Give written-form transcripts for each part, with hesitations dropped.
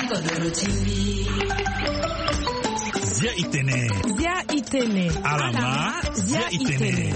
Zia Itene. Zia Itene. Alama Zia Itene.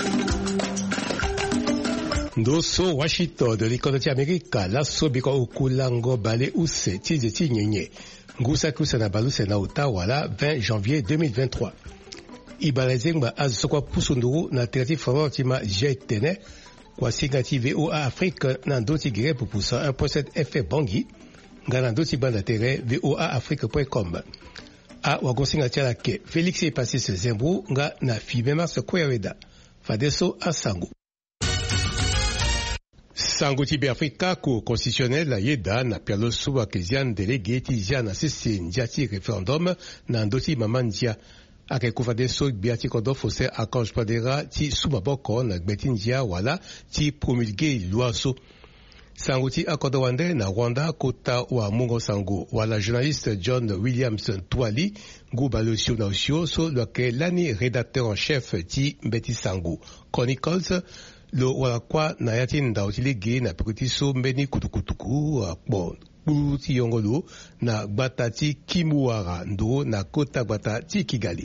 Ndoso Washington de l'école d'Amérique, la sobiko ukulango bale use tizeti nyenye. Ngusa kusana baluse na Ottawa la 20 janvier 2023. Ibalezengba azokwa pusunduru na terati favortima jetene kwa singati VOA Afrique na ndoti gire pupusa 1.7 FM Bangi ngana ndoti banda tere voaafrique.com. A wagonsinga tiala ke Félix Epasis Zembru nga na Fibema Sekoyaweda Fadeso Asango. Sango Tibe Afrika Cour constitutionnelle yeda na pialo suwa kezian délégué tizia na sisi njati référendum na ndoti mamandia ake kufadeso biati kodo fose Archange Padera ti sumaboko na gbetindia wala ti promulgué luaso. Sango ti akodo wande na Rwanda kota wa mungo sango wala journaliste John Williamson Twali gubalosio na osio so loke lani rédacteur en chef ti mbeti sango Chronicles lo wala kwa na yati ndaotilege na pekutiso mbeni kutukutuku bon ti yongolo na gbatati Kimuara ndo na kota gbatati Kigali.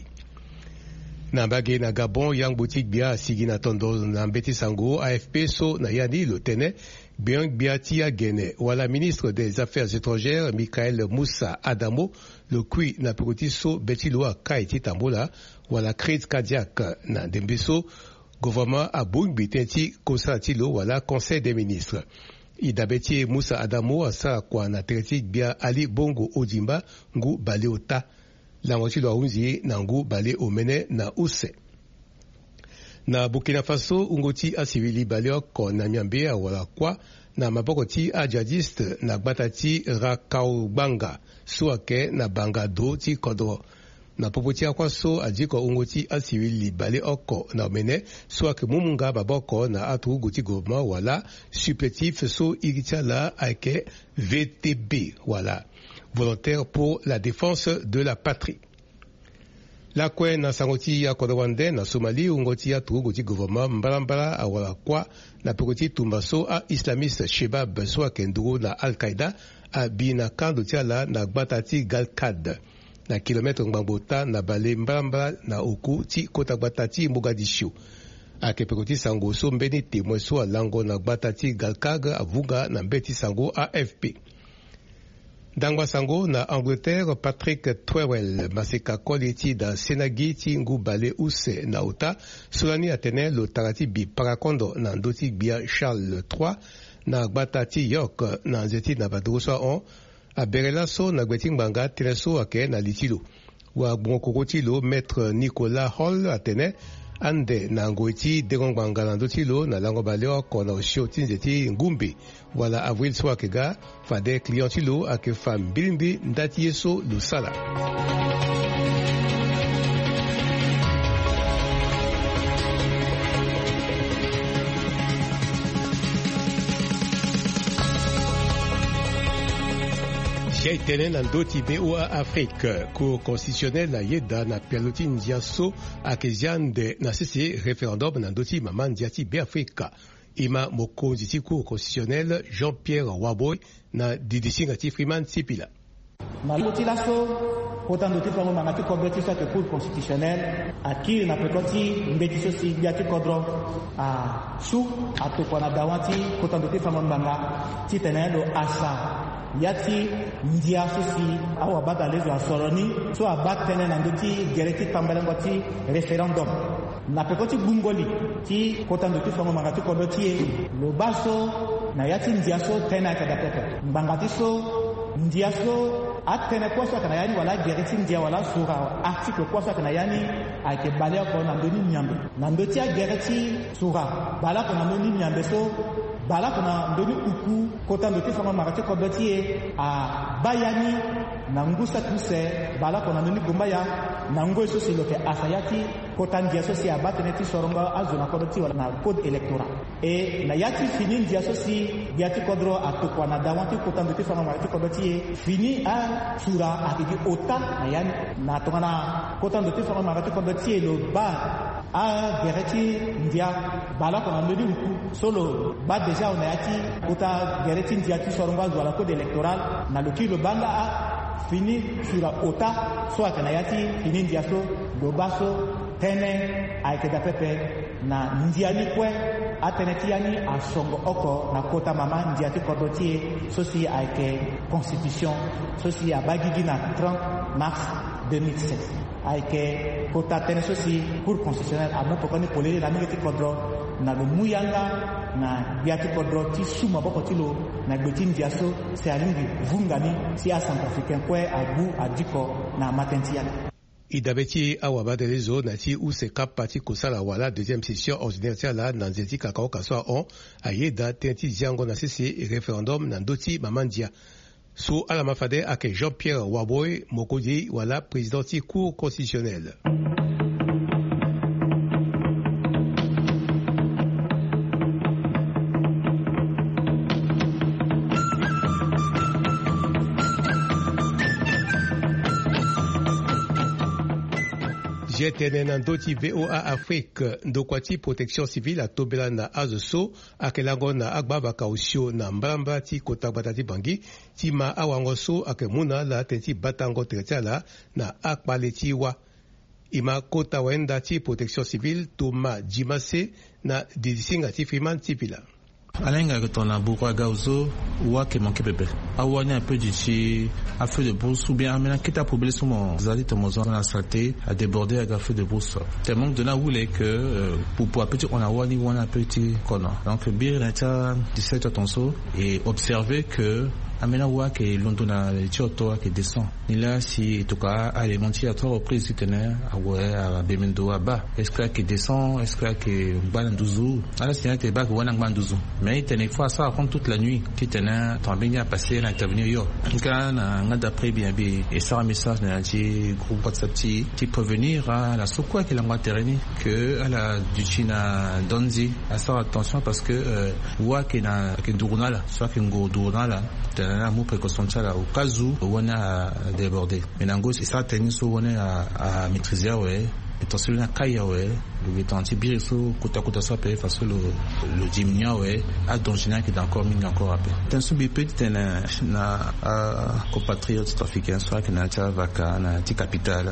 Na bage na Gabon yang boutique bia sigi na tondo na mbeti sango AFP so na yani lo tene bien biatia gene wala ministre des affaires étrangères Michael Moussa Adamo le kui na pekutiso beti loa kaiti tambola wala crise cardiaque na dembeso gouvernement a bungbi tenti konsatilo wala conseil des ministres. Idabeti Moussa Adamo asa kwa na tereti bia Ali Bongo Odimba ngu bale ota. Langotilo aunzi na ngu bale omene na use. Na Burkina Faso ungoti asivili bale oko na miambe wala kwa na mabokoti a jadiste na gbatati Rakaubanga suake na bangado ti kodro. Na popoti akwaso adiko ungoti asivili bale oko na omene suake mumunga baboko na atu goti goma wala supplétif so iritiala ake VTB wala volontaire pour la défense de la patrie. La kwe na sangoti ya kodawande na Somalie ungoti ya goti gouvernement mbalambala awala kwa na pekoti tumbaso a islamiste Shebab so kenduro na Al-Qaeda a bina kando tiala na gbatati Galkad na kilometre ngbambota na bale mbalambala na oku ti kota gbatati Mogadishu. Ake pekoti sango so mbeni témoin so alango na gbatati Galkag avunga na mbeti sango AFP. Dangwa sango na Angleterre Patrick Twewell maseka koliti da Senagi ti ngu bale use na ota solani atene lo tarati bi parakondo na ndoti bia Charles III na gbatati York na nzeti na badrosa on a berela so na gweti ngbanga tereso ake na litilo wa gbonkorotilo maître Nicolas Hall atene ande na ngoti degongbanga na ndotilo na lango baleo kona osio tinzeti ngumbi wala avril swakega fade clientilo ake fam bilimbi ndati yeso lusala. Jaitene na ndoti VOA Afrique Cour constitutionnelle na yeda na pialoti ndiaso akeziande na sisi référendum na ndoti mama ndiati be Afrika ima mokonzi ti Cour constitutionnelle Jean-Pierre Waboy na didisinga ti Freeman Sipila. Na motilaso kota ndoti fango mangati kobeti sa te Cour constitutionnelle akiri na pekoti mbeti so si biati kodro a su atokwa na dawati kota ndoti fango mbanga ti tenendo asa yati ndia sosi awa bada lezo asoroni so abatene na ndoti gereti tambalengo ti referendum na pekoti bungoli ti kota ndoti fango mangati kobeti lo baso na yati ndia so tena kada pepe mbangati so ndia so atene kwa so kana yani wala gereti ndia wala sura article kwa so kana yani ake balea ko na ndoni nyambe na ndoti a gereti sura bala ko na ndoni nyambe so bala kuna ndoni uku kota ndoti fama marate ko dotie a bayani na ngusa tuse bala kuna ndoni gomba ya na ngo so siloke asayati kota ndia so si abatene ti soronga azuna ko doti wala na code électoral e na yati fini ndia so si biati kodro atokwa na dawanti kota ndoti fama marate ko dotie fini a sura akidi ota na yani na tongana kota ndoti fama marate ko dotie lo ba a gereti ndia bala kona medi uku solo ba deja on ayati kota gereti ndia ti soronga zo la code électoral na lokilo banga a fini sur la ota so akanayati fini ndia so do baso tene aikeda pepe na ndia ni kwe ateneti yani asongo oko na kota mama ndia ti kodoti sosi aike constitution sosi abagigi na 30 mars 2007 aike kota tene sosi cour constitutionnelle amo pokoni polele na mingeti kodro na lo muyanga na biati kodro ti suma boko tilo na gbeti ndia so se alingi vungani si a centrafricain kwe abu adiko na matentiala. Idabeti awaba de zo nati ou se cap parti kosala wala deuxième session ordinaire la nanzeti kakao kaswa on ayeda tenti jango na sisi référendum nandoti mamandia. So ala mafade ake Jean-Pierre Waboy Mokodi wala présidenti cour constitutionnelle. Jetene nandoti VOA Afrique ndokwati protection civile atobela na azoso akelango na agbaba kausio na mbamba ti kotabata ti bangi ti ma awangoso akemuna la tenti batango tretala na akpaleti wa ima kota wenda ti protection civile Thomas Jimase na didisinga ti Freeman Tipila. Alenga que ton aboura gauzo ou à qui manque bébé. Awani un peu d'ici à feu de brousse ou bien amener quitte à problème sur mon zali de mon zone à saleté à déborder avec un feu de brousse. Tellement de là où est que pour petit on a wani ou un petit corner. Donc bien l'inter 17 attention et observer que amena wa ke londona choto ke descend ni là si tout cas aller monter à trois reprises tenir à bemendo aba est-ce que descend est-ce que banduzu alors c'est que bak wana banduzu mais tenir fois ça compte toute la nuit qui tenait ton bien passer l'intervenir yo quand on d'après bien et ça un message dans un groupe WhatsApp qui peut venir à la sokwa qui la maternité que à la du China donzi à ça attention parce que wa ke na ke durunala soit que ngordurunala na mu précaution chala au cas où on a débordé mais nango c'est ça tennis on a maîtriser ouais attention na kaya ouais le temps tibir so kota ça peut face le dimnia ouais à donjina qui encore mis encore après attention bi petit na compatriotes africains soit que na ta vaka na ti capitale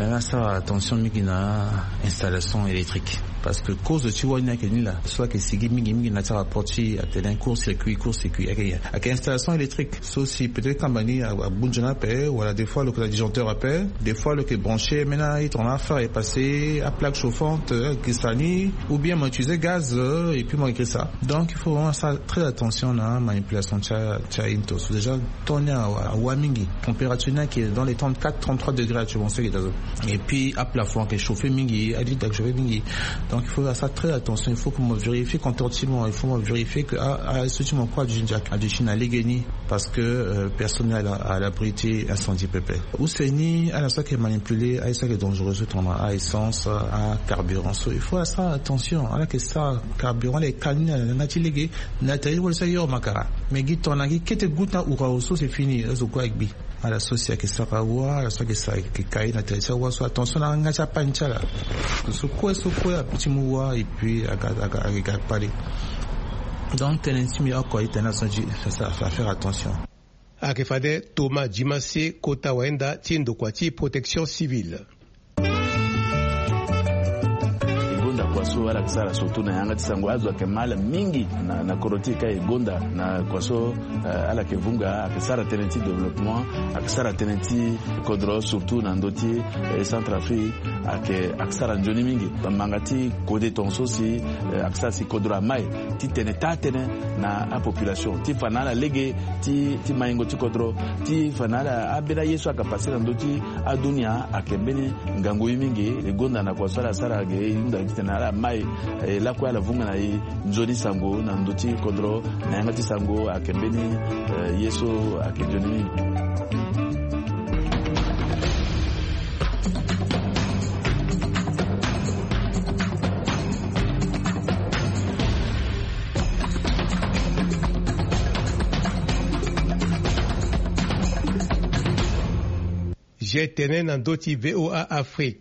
ça attention migina installation électrique parce que cause de tiwana que là soit que sigi mingi na ta rapporti à tel court circuit avec installation électrique ceci peut-être campagne à bunjana paix ou des fois le disjoncteur appelle des fois le que branché maintenant il tourne à faire et passer à plaque chauffante Kistani ou bien utiliser gaz et puis écrire ça. Donc il faut vraiment ça très attention à manipulation cha intos. Déjà tourner à Wamingi, température qui est dans les 34-33 degrés tu penses et puis à plafond qui est chauffé mingi, à dit chauffer mingi. Donc il faut à ça très attention, il faut que moi vérifie continuellement, il faut moi vérifier que à ce moment quoi du Chine à Legeni parce que personnel à l'abrité incendie pépé. Ou c'est ni à la fois qui est manipulé, à ça qui est dangereux à essence à carburant. Il faut à ça attention à la que ça carburant les canines na tilégué na taille ou ça yo makara mais git on a qui te goûte na uraoso c'est fini zo quoi avec bi à la société que ça va voir à la société que ça qui caille na taille ça wa so attention na ngacha pancha là so quoi petit moua et puis à parler donc tenensi mi akoi tenasa ça faire attention akefade Thomas Jimase kota wenda tindo kwati protection civile. Kwaso wala kisara surtout na yanga tisango azwa kemala mingi na korotika egonda na kwaso ala kevunga akisara tenenti développement akisara tenenti kodro surtout na ndoti Centrafrique akisara njoni mingi bamangati kode tonso si akisara si kodro mai ti tenetane na population ti fanala lege ti maingo ti kodro ti fanala abera yesu akapasira ndoti adunia akembeni ngango mingi egonda na kwaso ala sara ge inda tena mai la kwa la vunga na njoni sango na ndoti kodro na yangati sango akembeni yeso akejoni. Jetene nandoti VOA Afrique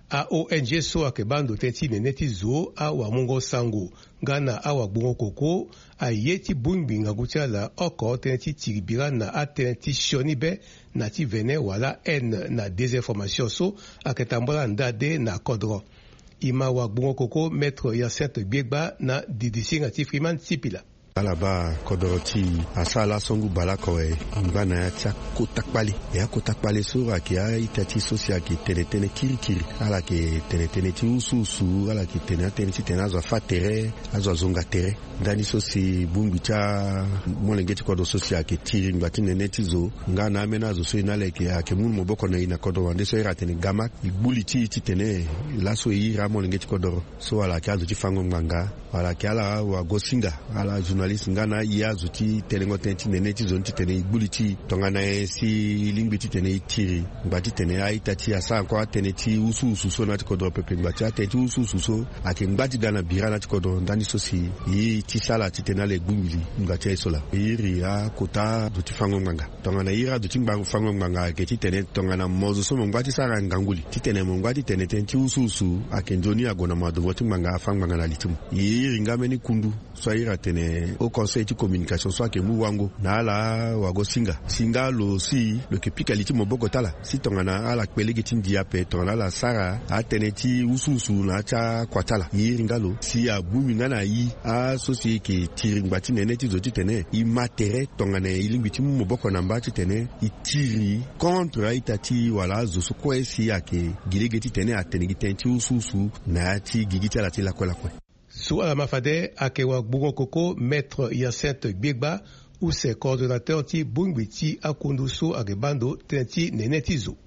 a ONG so akebando tenti neneti zo a wa mungo sango ngana a wa bungo koko a yeti bungbinga gutiala oko tenti tiribira na a tenti shonibe na ti vene wala en na désinformation so aketambola ndade na kodro ima wa bungo koko maître Hyacinthe Biegba na DDC ngati Freeman Sipila alaba kodoroti asala songu balakoe ngana ya tia kotakpali ya kotakpali sura ki ya itati sosia ki tenetene kirikiri ala ki tenetene ti ususu ala ki tenetene ti tenazo fatere azo zonga tere ndani sosi bumbi cha molengeti kodo sosia ki tiri ngati neneti zo ngana amena zo so inale ki ya kemun moboko na ina kodo wande so iratene gama ibuli ti tene laso ira molengeti kodo so ala ki azo ti fango nganga ala ki ala wa gosinga ala journaliste ngana iya zuti telengo tenti neneti zonti tene ibuliti tongana si lingbiti tene tiri ngati tene aitati asa kwa tene ti usu so na tikodo pepe ngati atenti usu so ake ngati dana birana tikodo ndani sosi yi ti sala ti tena le gbumili ngati isola iri ya kota duti fango nganga tongana ira duti ngbangu fango nganga ke ti tene tongana mozo so ngati sara nganguli ti tene ngati tene tenti usu ake njoni agona madovo ti nganga fango nganga na litimu iri ngameni kundu so ira tene au conseil de communication soit que muwango na ala wago singa lo si le kepika liti moboko tala si tongana ala kwelegi tindia pe tongana la sara ateneti ususu na cha kwatala yiringalo si abumi ngana yi a sosi ke tiringbati neneti zoti tene I matere tongana ilimbiti moboko namba ti tene itiri contre itati wala zo so kwesi ake gilegeti tene atenegi tenti ususu na ti gigiti ala ti la kwela kwe sous la mafade akewa bungo koko maître Hyacinthe Biegba ou ses coordonnateurs ti bungbiti akunduso agebando tenti nenetizo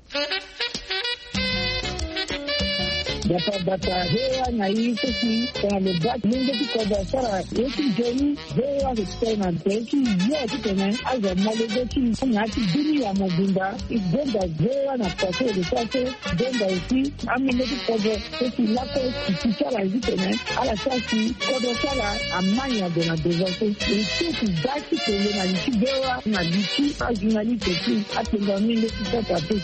Data hewa na hii sisi kwa mbati mungu kwa sara yeti jeni hewa kutena teki yeti tena aza mwalego ti ngati dini ya mobimba ibonda hewa na pase de pase bonda usi amine kwa sisi lako kichala zitena ala sasi kwa sala amanya de na dezote sisi dati kele na liti hewa na liti ajunali teki atenda minde kitata tu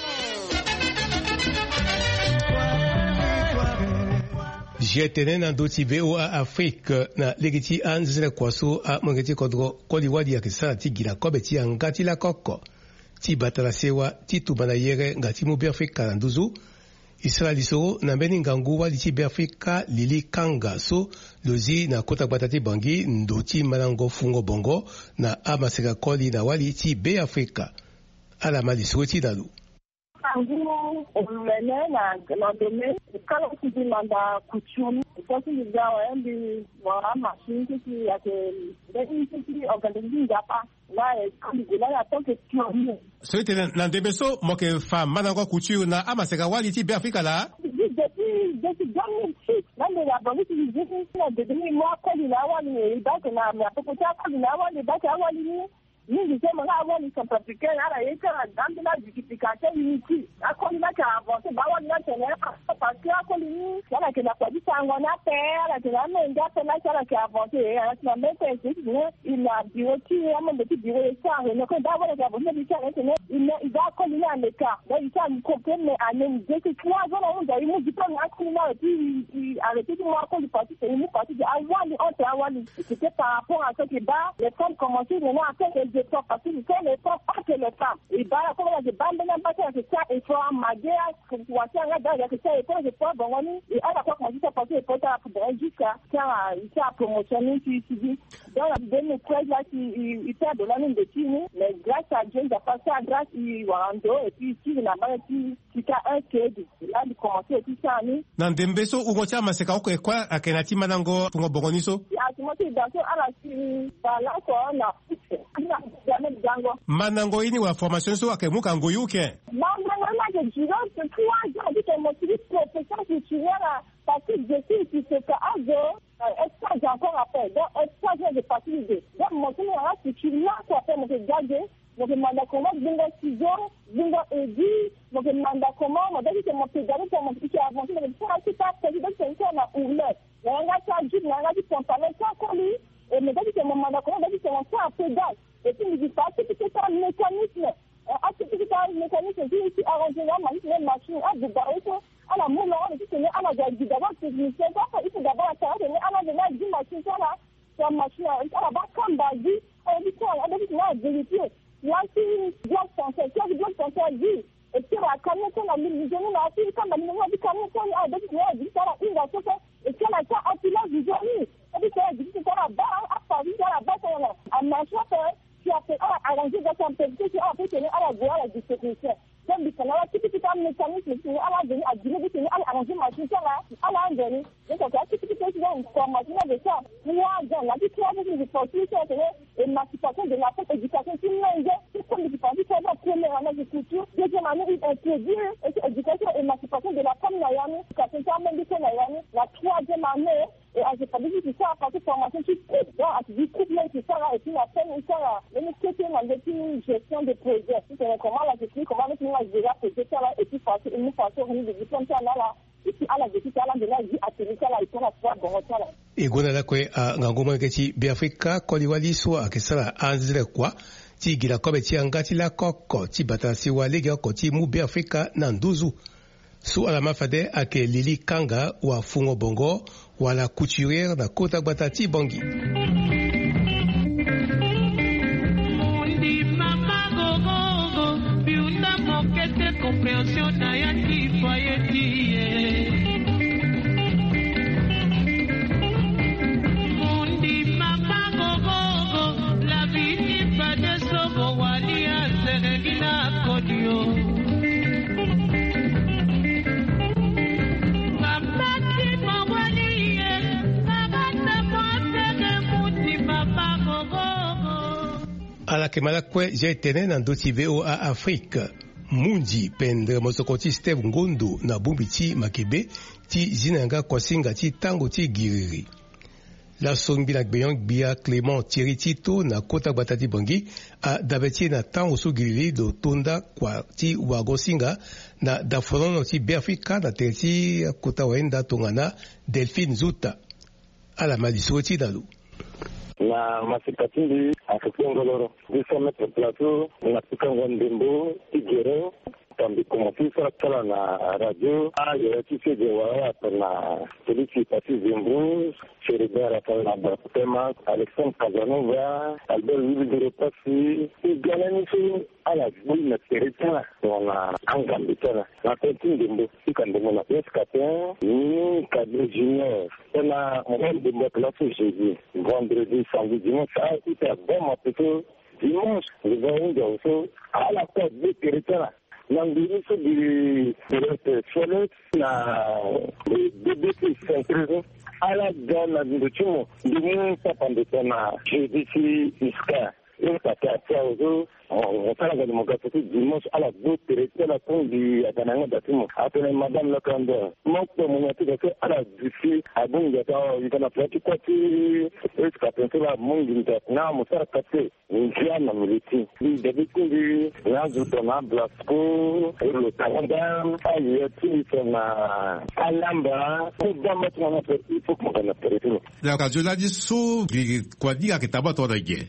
jetene na doti VOA Afrique na legiti anzele kwaso a mongeti kodro koliwadi ya kisana ti gila kobe ti angati la koko ti batala sewa ti tubana yere ngati mu Afrika na nduzu Israeli so na mbeni ngangu wali ti Afrika lili kanga so lozi na kota batati bangi ndoti malango fungo bongo na amaseka koli na wali ti Afrika ala mali so ti dalu Nguo umene na domaine kala kujimanda kuchumi sasa ni dawa ndi wa machine qui a que les organismes hapa là kujila ya toke kioni so tena na debeso moke fa manango kuchu na amaseka wali ti Afrika la depuis 2006 nande ya bonisi hizi na dedemi mwa koli na wali ibaka na mapopo cha koli na wali ibaka wali ni mingi sema na wali sapatika ala yeka ndanda jikipikate unity akoli na ka avance ba wali na tene parce que akoli ni ala ke na kwa disangwa na pera ke na menga tena ala ke avance ala na mete ni ina bioti ama mbeti biwo sa ne ko da wala ka bonne bi sa ne ina ida akoli na leka da isa ni ko keme ane de ke kwa zona unda imu dipa na akoli na ti arrêter moi akoli parti c'est une partie de awali entre awali c'était par rapport à ce que ba les femmes commençaient maintenant à faire parce que c'est les femmes pas que les femmes et bah comme on a des bandes même pas que ça et faut magia pour voir ça là que ça et pour je pas bon et à la fois quand ça passer pour ça pour jusqu'à ça promotionner qui dit dans la 2013 là il était de l'année de Tini mais grâce à Dieu il a passé à grâce il Wando et puis il n'a pas qui a un crédit là il commençait tout ça ni na ndembeso ugocha maseka ko ekwa akenati manango fungo bogoniso ya timote daso ala si balance on a manango ini wa formation so akemuka ngoyuke normalement je dirais que toi je dis que mon fils professeur titulaire parce que je suis qui se fait azo est-ce que encore après donc est-ce que j'ai participé donc mon fils là titulaire quoi faire mon gardé mon demande comment bingo ciseaux bingo edi mon demande comment mon dit que mon pédale pour mon petit avancé mais pour un petit pas président c'est ça on ouvert on a ça juste on a dit pantalon ça colis et me dit que mon mandat comment dit que on fait un pédale et puis il dit pas que c'est un mécanisme c'est un mécanisme qui arrange la machine à du barreau à la moule on dit que dit. Et puis, la canette, la million, la fille, comme la million de canette, a dit qu'il y a une chose, et puis, la cas, à Pilar du Johnny. Et puis, elle dit que c'est la barre, à Paris, à la barre, à Machin, qui a fait arranger dans son pays, qui a fait tenir à la voie, à la distribution. Comme dit qu'on a un petit mécanisme qui est à la donner, à dire que c'est à arranger ma chose là, à la donner. Donc, on a un petit peu de formation de ça. Moi, dans la vie, je pense que c'est l'émancipation de la femme, éducation, c'est comme je pense que c'est la première année de culture, deuxième année, il introduit éducation, émancipation de la femme, la troisième année, et je pense que c'est ça, parce que formation, tu coupes, tu coupes même tout ça, et puis la femme, ça, le métier, une gestion de projet, c'est comment la gestion, comment la déjà projet, ça, et puis une façon de diplôme, ça, là, et puis à la gestion, ça, là, de la vie, à tenir ça, là, et puis à faire bon, ça, là. Et gona la kwe ngangoma keti biafrika koliwali so akesala anzile kwa ti gila kobe ti angati la koko ti batasi wa lege ko ti mu biafrika na nduzu su ala mafade ake Lili Kanga wa fungo bongo wala couturière na kota batati bongi compréhension na ya ki foyer ala kemala kwe je tene na ndoti VOA Afrique Mundi pendre mosokoti Steve Ngundu na Bumbiti Makebe ti zinanga kosinga ti tango ti giriri la songbi na gbeyon bia Clément Thierry Tito na kota batati bongi a dabeti na tango su giriri do tonda kwa ti wagosinga na daforono ti Biafrika na terti kota wenda tongana Delphine Zuta ala malisoti dalu na masikatindi akakongoloro bisa metro plateau na tukango ndembo igero tambi komofisa kala na radio ya tisije wa na polisi pasi zimbu Cheribera kala na tema Alexandre Casanova Albert Wilbur pasi igalani su ala na terita na angambitana na ndembo ikandemo na escatin ni cadre junior na ndembo classe jeudi vendredi samedi dimanche ça était bon plutôt dimanche le vendredi aussi à la porte de territoire l'ambiance du soleil na BBC centre à la gamme de tout le monde pas pendant na jeudi iska une patate à ozo on parle de mon gâteau dimanche à la botte territoire la pont du adananga datimo après madame le candidat mon mon que à la d'ici à bon gâteau il a fait quoi tu est-ce que tu la mon gâteau na mo sara kate njia na militi ni debiti di na zutona blasco le tanda aye ti na alamba pour dama tu na fait il faut qu'on a territoire la radio la dit so quoi dire que tabato da guerre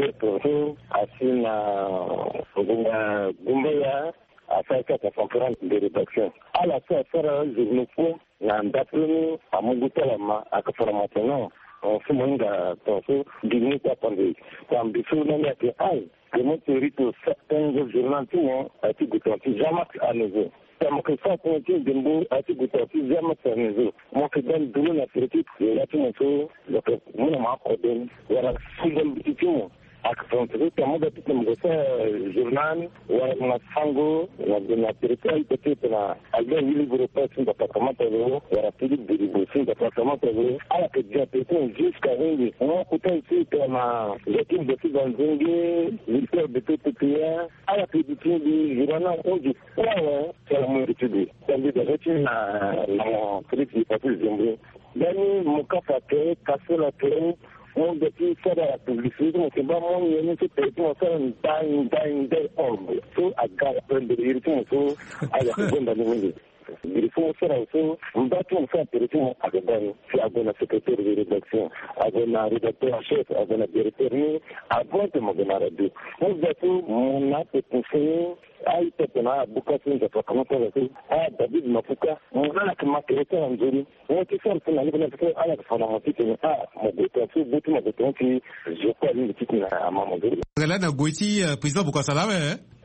asina Gumbaya afika kwa conférence de rédaction ala sasa journaux na ndapleni amugutala akaformation fumunga tofu dinita pande kwa mbifu na yake ai kama terito certains journaux timo ati gutanti jamak à nouveau kama kwa point dembo ati gutanti jamak à nouveau mo ke dan dulu na critique la timo so le mo ma kodem wala sugam bitimo akafrontere pamoja na mgosa journal wa masango na territoire peut-être na albe wili groupe sur département de la République de Djibouti département de ala que déjà peut-être jusqu'à venir on peut ici comme l'équipe de Fidanzingue l'histoire de PPA ala que du journal on dit ouais c'est le monde étudié c'est-à-dire que na critique parce que Zimbabwe dani mukafa ke kasela ke on depuis faire la publicité on se bat mon yéné c'est peut-être ça un dingue homme so aga prendre le rythme so aga bonda ni il faut faire aussi on va tout faire directement avec ben si avec la secrétaire de rédaction avec la rédacteur en chef avec la directeur avant de me donner radio on va tout mon a conseiller ai tena bukatu za kama kwa sababu David Mafuka mwana kama kireta nzuri wote sana kuna nini kwa ala kufanya mtiki ni mgoto tu butu mgoto tu je crois ni kitu na mama nzuri ngala na goiti président Bukasala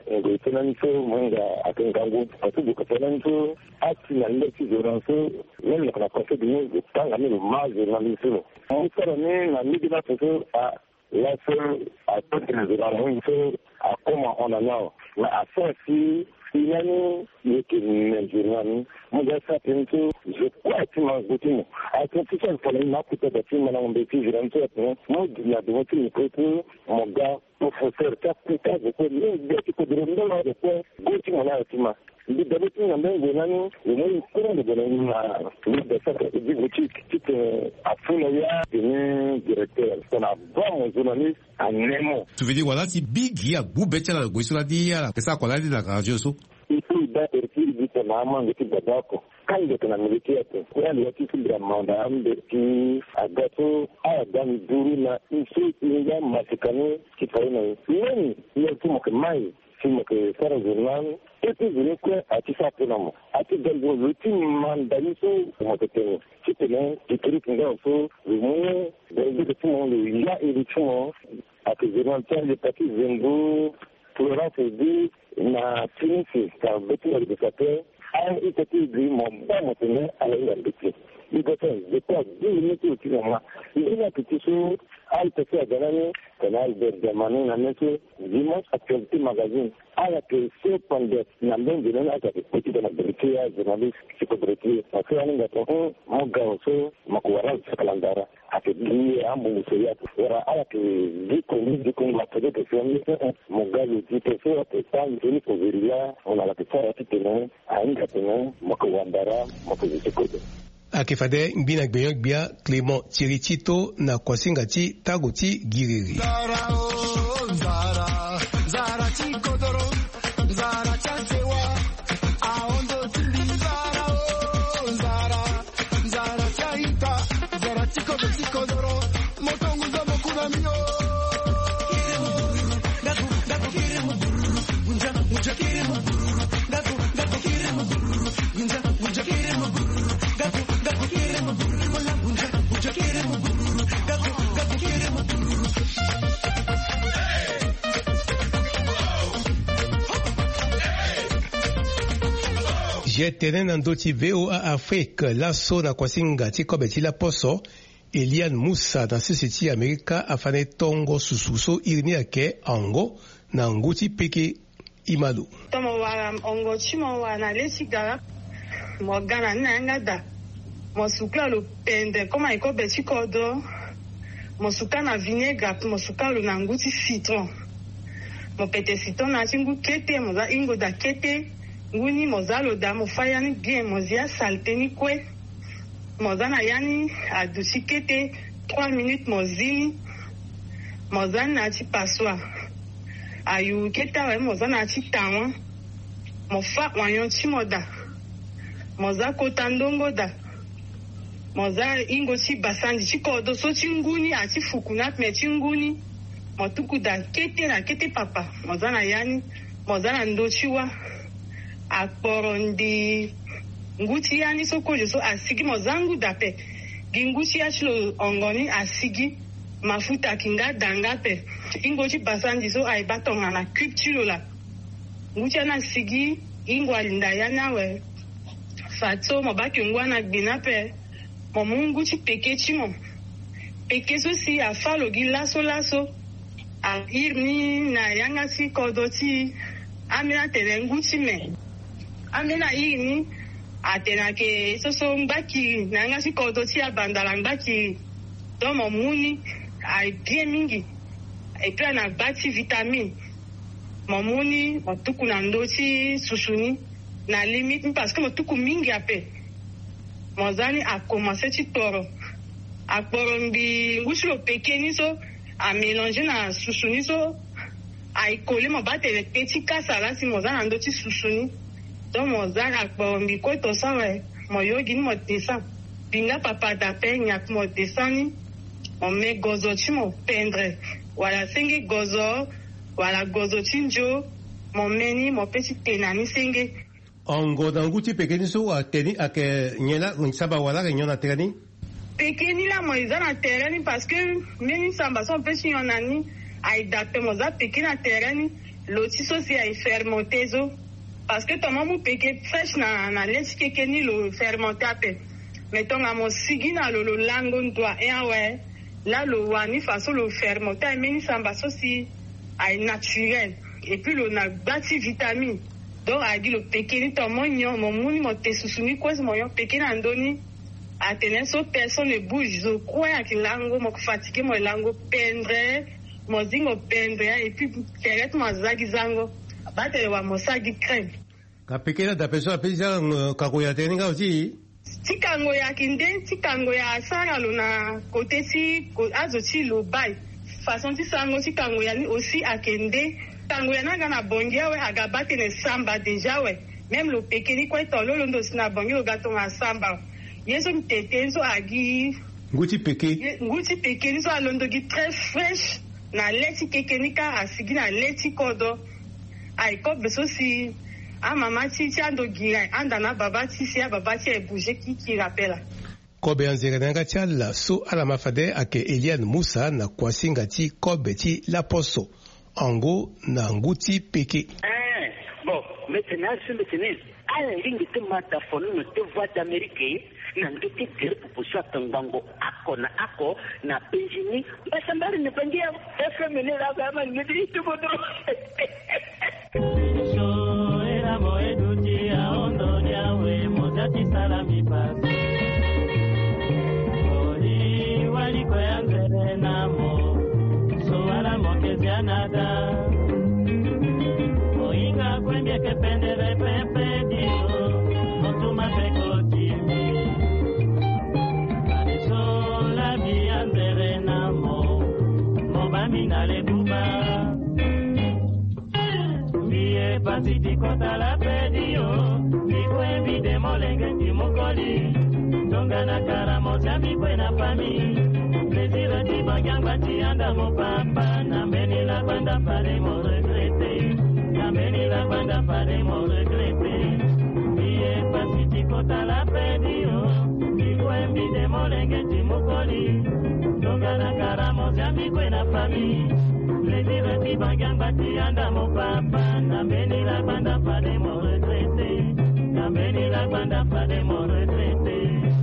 ngo tena so manga akangango atubu kapena so ati na ndeti zoranso nene kana conseil de tanga ni maze na miso mukara ne na midina so a la so a peut-être de la so a comment on a now la affaire si Finani, il est une Moi, ça, je crois que tu m'as goûté. À ton petit peu, pour les marques, peut-être que tu m'as embêté, je rentre. Moi, il y a devant une côté, mon gars, pour faire ça, plus tard, je peux dire que tu peux dire, non, je peux goûter mon artiment. Il dit, d'abord, tu m'as bien donné, et moi, il faut me donner une ça, il dit, tu te as fait le directeur. On a bon journaliste à Nemo. Tu veux dire, voilà, si Big, il y a Boubet, la Gouissula Dia, que ça, qu'on a dit la radio, so. Il faut d'être il dit que maman, le type d'abord, quand il est en militaire, il y a le type de mandat, qui a gâteau, a dans Duru, ici, il y a Massicane, qui fait une. Même, il y a tout mon maille. Si je fais un journal, et puis je vais à qui ça peut non. À qui dans vos outils, mandaliso, moi que tu si tu es tu cliques là aussi, le monde, de tout le monde, il y a une édition, à que je rentre les petits zendo, Florence dit, na fini c'est ça, petit éducateur, a un petit gris, mon bon maintenant, à la petit. Il doit faire des pas 10 minutes au cinéma. Il y a un petit chose, à l'effet de l'année, canal de Germanie, la météo, dimanche, actualité magazine. À la que c'est pendant la même de l'année, avec petit de la vérité, journaliste, psychobrité. Parce que l'année d'après, mon gars aussi, ma couara, c'est calendara. À que lui, un bon monsieur, à la que dit qu'on va faire que c'est mon gars, le dit que c'est, que ça, il est pour vérifier, on a la petite article, à une capitaine, ma couandara, ma couandara. Akefade mbina gbeyo gbia Clément Tiritito na kwasingati tagoti giriri. Zara o Zara, Zara chikodoro, Zara chantewa, aondo tili Zara o Zara, Zara chaita, Zara chikodoro, motongu zamo kunamio. Gato kiremo bururu, unja kiremo bururu, gato kiremo bururu, unja kiremo bururu. Jetenen nandoti VOA Afrique laso na kwasinga tikobeti la poso Eliane Moussa na sisiti Amerika afane tongo sususo irini ake ango na nguti peke imalu. Tomo wa ongo chimo wa na lesigara mo gana na ngada mo suka lo pende koma ikobeti kodo mo suka na vinaigre mo suka lo na nguti citron mo pete citron na tingu kete mo za ingo da kete nguni mozalo da mofaya ni bien mozia salte ni kwe mozana yani adusi kete 3 minutes mozini mozana ti paswa ayu keta we mozana ti tawa mofa wanyo ti moda moza kota ndongo da moza ingo ti basandi ti kodo so ti nguni ati fukuna me ti nguni motuku da kete na kete papa mozana yani mozana ndo ti wa akporondi nguti yani sokojo so asigi mozangu dape ginguti achilo ongoni asigi mafuta kinga dangape ingoti basandi so ai batonga na cube la nguti ana sigi ingwa linda yana we fato mobaki ngwana gbinape momungu ti peke chimo peke so si afalo gi laso a irni na yanga si kodoti amina telenguti me amena ini atena ke soso mbaki nanga si kodo ti abandala mbaki do mo muni ai bien mingi et puis na bati vitamine mo muni otuku na ndoti susuni na limite parce que otuku mingi ape mozani a commencé ti toro akporo mbi ngushilo pekeni so a mélanger na susuni so ai coller mo batele petit kasala si mozana ndoti susuni donc mozala kwa mbikoto sawe moyogi ni motesa pinga papa d'appel nyak motesani on met gozo chimo pendre wala senge gozo wala gozo chinjo mon meni mon petit tenani senge ongo na nguti pekeni so ateni ake nyela nsaba wala nyona terani pekeni la moiza na terani parce que meni samba son petit yonani ai dape moza pekeni na terani loti so si ay fermenté zo parce que toma mu peke fresh na leti keke ni lo fermenté ape mais tonga mo sigi na lo lango ntwa ouais là le wani façon le fermenté meni samba so si ay naturel et puis le na bati vitamine donc a dit le peke ni tomo nyo mo muni mo te susuni kwezi mo yo peke na ndoni atene so personne ne bouge zo kwa ki lango mo fatigué mo lango pendre mo zingo pendre et puis keret mo zagi zango batele wa mo sagi crème ka pekela da peso apesa kakoya teninga aussi tikango ya kinde tikango ya sara lo na côté si azo ti lo bai façon ti sango tikango ya ni aussi akende tango ya nanga na bongia we agabate ne samba déjà we même le pekeni kwa to lo ndo sina bongia gato na samba yeso mtete so agi nguti peke so alondo gi très fraîche na leti kekenika asigi na leti kodo ay ko beso si a mama ti ando gira anda na baba ti si a baba ti e bouger qui rappelle kobe anzere nanga chala so ala mafade ake Eliane Moussa na kwasinga ti kobe ti la poso ango na nguti peke bon maintenant ala lingi te mata fonu no te voix d'Amérique na ndote dire pour ça tangango ako na Benjini basambari ne pangia FM ne la kama ngidi tu bodo so era moeduti aondo yawe mozati salami pa ori wali ko yanzere namo so ala mokezianada oinga kwende kependere pepe Pasiti kota la pedio, niko evide molenge timukoli, tonga na karamo jami buena fami, lesira tibangyang bati anda mo papa, nambeni la banda pare mo regrete, nambeni la banda pare mo regrete, niye pasiti kota la pedio, niko evide molenge timukoli, tonga na karamo jami buena fami, lesira tibangyang bati anda mo papa, nambeni la banda pare mo regrete, nambeni la banda pare mo regrete.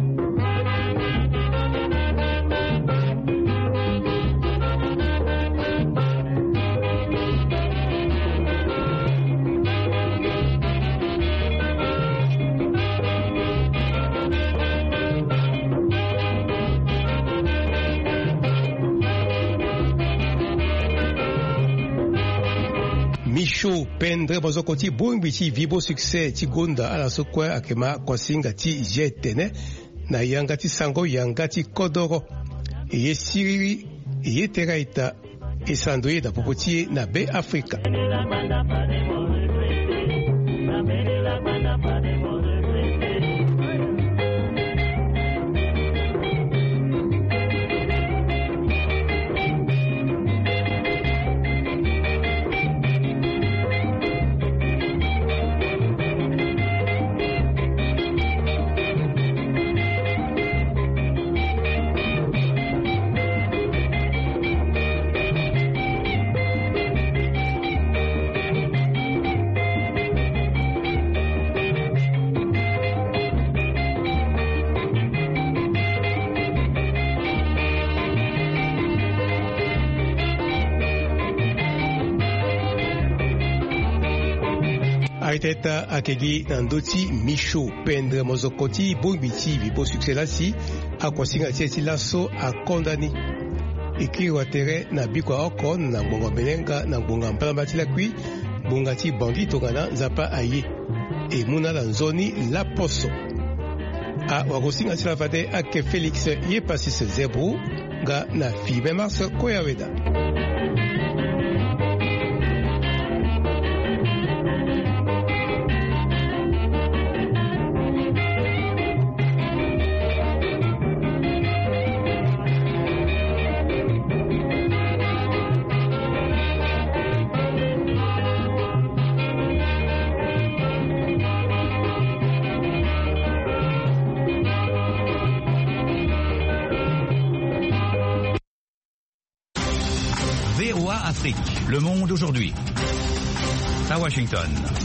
Micho pendre bozoko ti bongbi ti vibo succès ti gonda ala so kwa akema kwasinga ti jetene na yanga ti sango yanga ti kodoro ye siriri ye teraita esandoye da popoti na be Afrika Aiteta akegi nandoti Micho pendre mozokoti bongiti vibo succès lasi akwasinga tieti laso akondani ikiri watere na bikwa okon na mbongo benenga na mbonga mpalamba tila kui bongati bandi tongana nzapa aye e muna la nzoni la poso a wakosinga tila vade ake Felix ye pasis zebro ga na fibe mars koyaweda VOA Afrique, le monde aujourd'hui. à Washington.